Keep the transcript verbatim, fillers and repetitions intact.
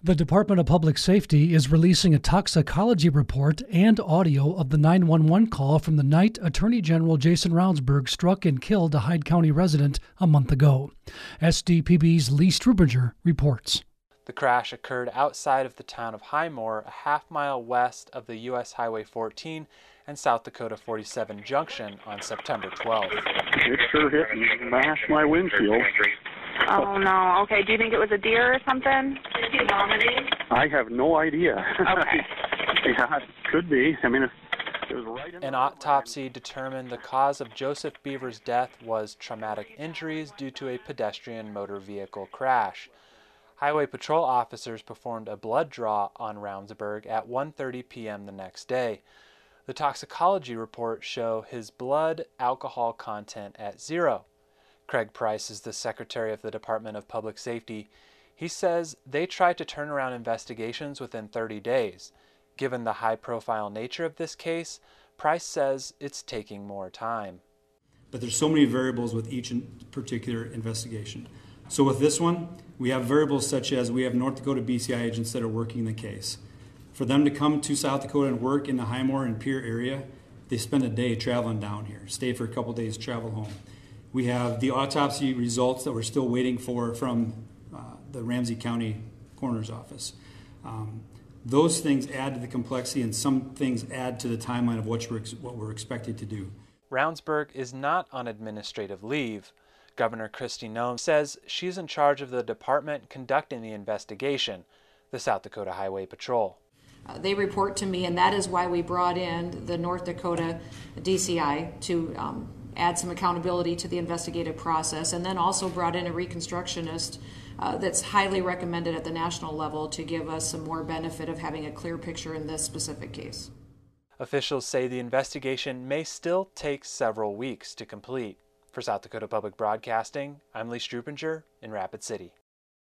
The Department of Public Safety is releasing a toxicology report and audio of the nine one one call from the night Attorney General Jason Ravnsborg struck and killed a Hyde County resident a month ago. S D P B's Lee Strubinger reports. The crash occurred outside of the town of Highmore, a half mile west of the U S Highway fourteen and South Dakota forty-seven junction on September twelfth. It sure hit and mashed my windshield. Oh, no. Okay, do you think it was a deer or something? Did he vomit? I have no idea. Okay. Yeah, it could be. I mean, it was right in An autopsy determined the cause of Joseph Beaver's death was traumatic injuries due to a pedestrian motor vehicle crash. Highway patrol officers performed a blood draw on Ravnsborg at one thirty p m the next day. The toxicology reports show his blood alcohol content at zero. Craig Price is the Secretary of the Department of Public Safety. He says they try to turn around investigations within thirty days. Given the high-profile nature of this case, Price says it's taking more time. But there's so many variables with each particular investigation. So with this one, we have variables such as we have North Dakota B C I agents that are working the case. For them to come to South Dakota and work in the Highmore and Pierre area, they spend a day traveling down here, stay for a couple days, travel home. We have the autopsy results that we're still waiting for from uh, the Ramsey County Coroner's Office. Um, those things add to the complexity, and some things add to the timeline of what we're, what we're expected to do. Ravnsborg is not on administrative leave. Governor Kristi Noem says she's in charge of the department conducting the investigation, the South Dakota Highway Patrol. Uh, they report to me, and that is why we brought in the North Dakota D C I to um, add some accountability to the investigative process, and then also brought in a reconstructionist uh, that's highly recommended at the national level to give us some more benefit of having a clear picture in this specific case. Officials say the investigation may still take several weeks to complete. For South Dakota Public Broadcasting, I'm Lee Strubinger in Rapid City.